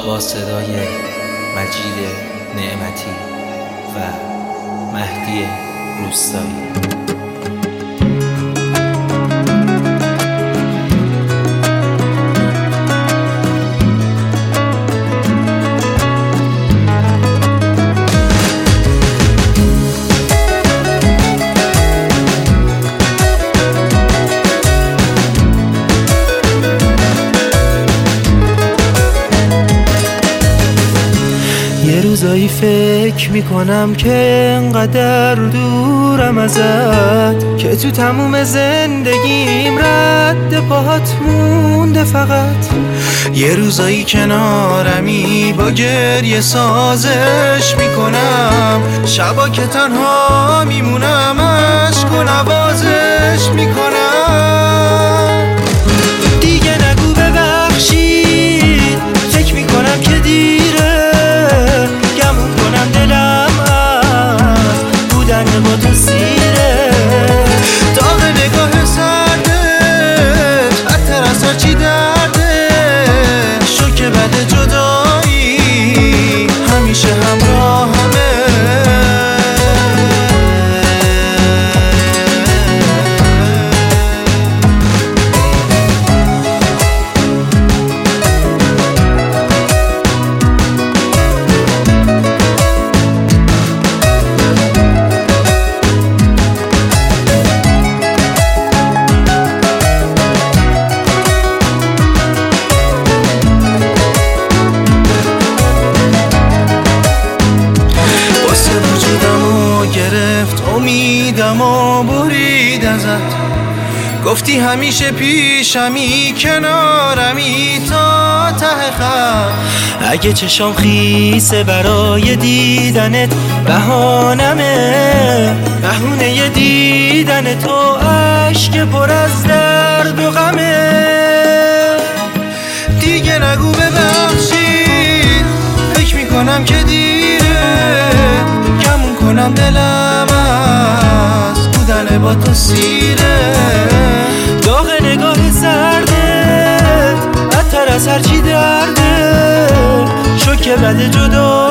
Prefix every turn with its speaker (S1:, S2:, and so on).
S1: با صدای مجید نعمتی و مهدی روستایی.
S2: یه روزایی فکر میکنم که انقدر دورم ازت که تو تموم زندگیم رد پاهات مونده فقط. یه روزایی کنارمی با گریه سازش میکنم، شبا که تنها میمونم عشق و نوازش میکنم. دیگه نگو ببخشید، فکر میکنم که دیره، با تو سیره. داغ نگاه سردت عطر از هرچی درده، شوک بد جدایی همیشه همراهمه. امیدم و برید ازت، گفتی همیشه پیشمی کنارمی تا ته خط. اگه چشام خیسه برای دیدنت بهانمه، بهونه دیدن تو اشک پر از درد و غمه. دیگه نگو ببخشید، فکر میکنم که دیره، گمون کنم دلم از بودن با تو سیره. داغ نگاه سرده عطر از هرچی درده، شوک بد جدا